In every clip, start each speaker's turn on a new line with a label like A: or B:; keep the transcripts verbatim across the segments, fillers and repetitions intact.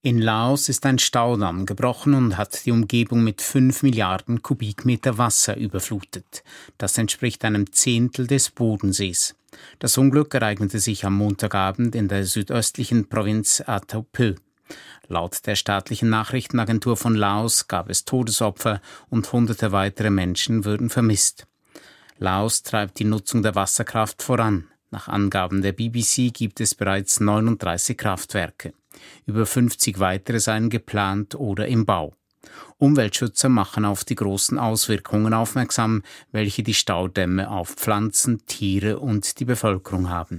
A: In Laos ist ein Staudamm gebrochen und hat die Umgebung mit fünf Milliarden Kubikmeter Wasser überflutet. Das entspricht einem Zehntel des Bodensees. Das Unglück ereignete sich am Montagabend in der südöstlichen Provinz Attapeu. Laut der staatlichen Nachrichtenagentur von Laos gab es Todesopfer und hunderte weitere Menschen würden vermisst. Laos treibt die Nutzung der Wasserkraft voran. Nach Angaben der B B C gibt es bereits neununddreißig Kraftwerke. Über fünfzig weitere seien geplant oder im Bau. Umweltschützer machen auf die großen Auswirkungen aufmerksam, welche die Staudämme auf Pflanzen, Tiere und die Bevölkerung haben.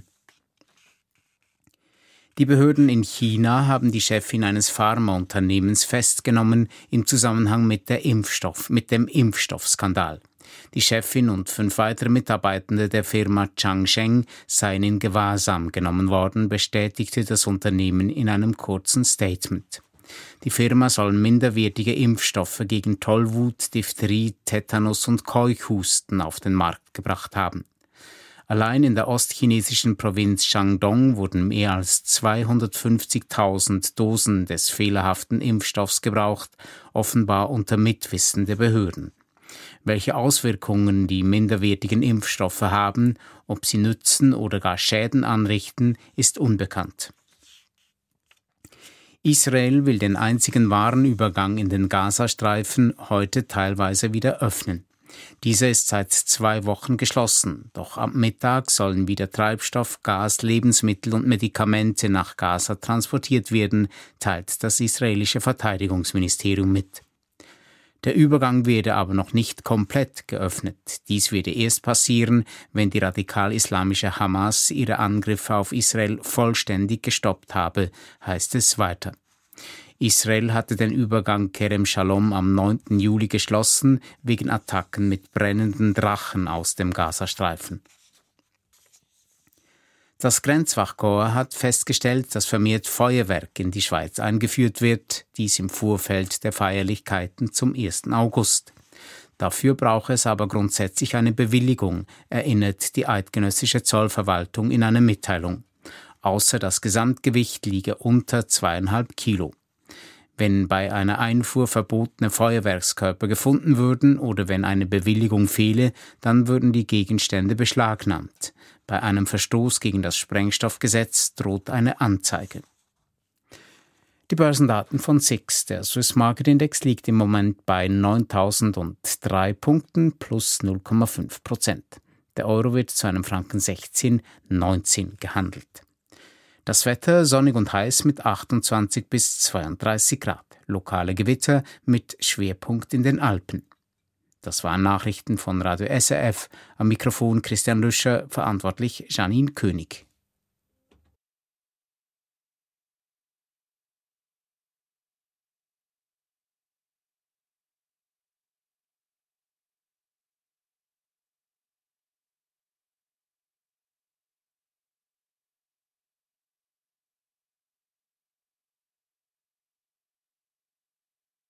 A: Die Behörden in China haben die Chefin eines Pharmaunternehmens festgenommen im Zusammenhang mit, der Impfstoff, mit dem Impfstoffskandal. Die Chefin und fünf weitere Mitarbeitende der Firma Changsheng seien in Gewahrsam genommen worden, bestätigte das Unternehmen in einem kurzen Statement. Die Firma soll minderwertige Impfstoffe gegen Tollwut, Diphtherie, Tetanus und Keuchhusten auf den Markt gebracht haben. Allein in der ostchinesischen Provinz Shandong wurden mehr als zweihundertfünfzigtausend Dosen des fehlerhaften Impfstoffs gebraucht, offenbar unter Mitwissen der Behörden. Welche Auswirkungen die minderwertigen Impfstoffe haben, ob sie nützen oder gar Schäden anrichten, ist unbekannt. Israel will den einzigen Warenübergang in den Gazastreifen heute teilweise wieder öffnen. Dieser ist seit zwei Wochen geschlossen, doch am Mittag sollen wieder Treibstoff, Gas, Lebensmittel und Medikamente nach Gaza transportiert werden, teilt das israelische Verteidigungsministerium mit. Der Übergang werde aber noch nicht komplett geöffnet. Dies werde erst passieren, wenn die radikal-islamische Hamas ihre Angriffe auf Israel vollständig gestoppt habe, heißt es weiter. Israel hatte den Übergang Kerem Shalom am neunten Juli geschlossen, wegen Attacken mit brennenden Drachen aus dem Gazastreifen. Das Grenzwachkorps hat festgestellt, dass vermehrt Feuerwerk in die Schweiz eingeführt wird, dies im Vorfeld der Feierlichkeiten zum ersten August. Dafür brauche es aber grundsätzlich eine Bewilligung, erinnert die eidgenössische Zollverwaltung in einer Mitteilung. Außer das Gesamtgewicht liege unter zweieinhalb Kilo. Wenn bei einer Einfuhr verbotene Feuerwerkskörper gefunden würden oder wenn eine Bewilligung fehle, dann würden die Gegenstände beschlagnahmt. Bei einem Verstoß gegen das Sprengstoffgesetz droht eine Anzeige. Die Börsendaten von S I X. Der Swiss Market Index liegt im Moment bei neuntausenddrei Punkten plus null Komma fünf Prozent. Der Euro wird zu einem Franken sechzehn Komma neunzehn gehandelt. Das Wetter sonnig und heiß mit achtundzwanzig bis zweiunddreißig Grad. Lokale Gewitter mit Schwerpunkt in den Alpen. Das waren Nachrichten von Radio S R F. Am Mikrofon Christian Lüscher, verantwortlich Janine König.